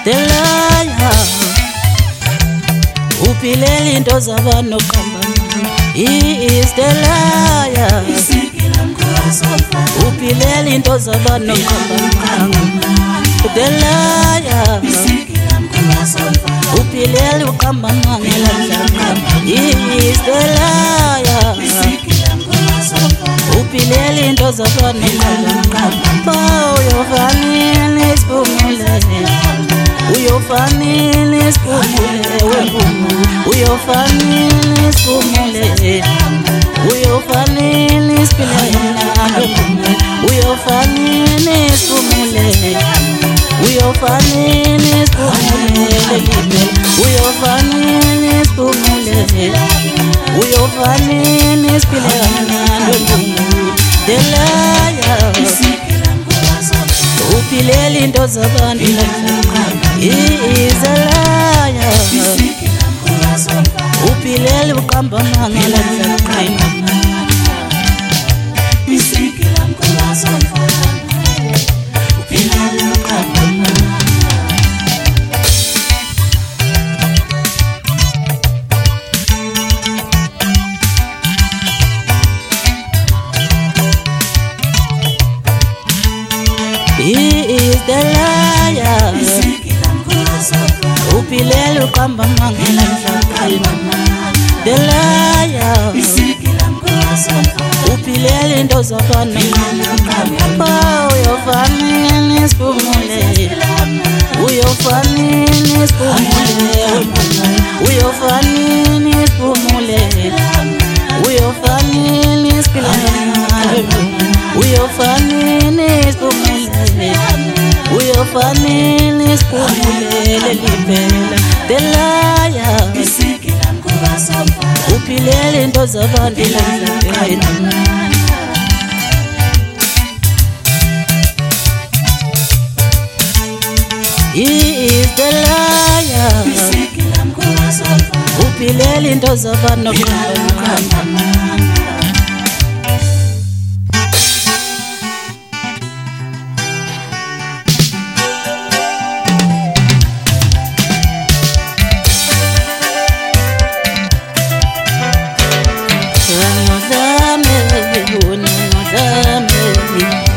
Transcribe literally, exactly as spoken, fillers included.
the liar. Upileli into zabantu qamba. He is the liar. Upileli into zabantu qamba. The liar. Upileli uqamba mangala. He is the liar. Upileli into zabantu qamba. Uyofanele sipumule. Uyofanele sipumule wembumu. Uyofanele sipumule. Uyofanele sipilele wembumu. Uyofanele sipumule. Uyofanele sipumule libe. Uyofanele sipumule. Uyofanele sipilele wembumu. The liar. Upileli into zabantu. He is a liar. Upileli uqamba mangala. He is the liar. Upileli uqamba mangala. The liar. Upileli into zabantu. Uyofanele sipumule. Uyofanele sipumule. Uyofanele sipumule. Uyofanele sipilele. Uyofanele sipumule. Uyofanele sipumule liphela. The liar. Upileli into zabantu. He is the liar. Upileli into zabantu. Unodame, unodame.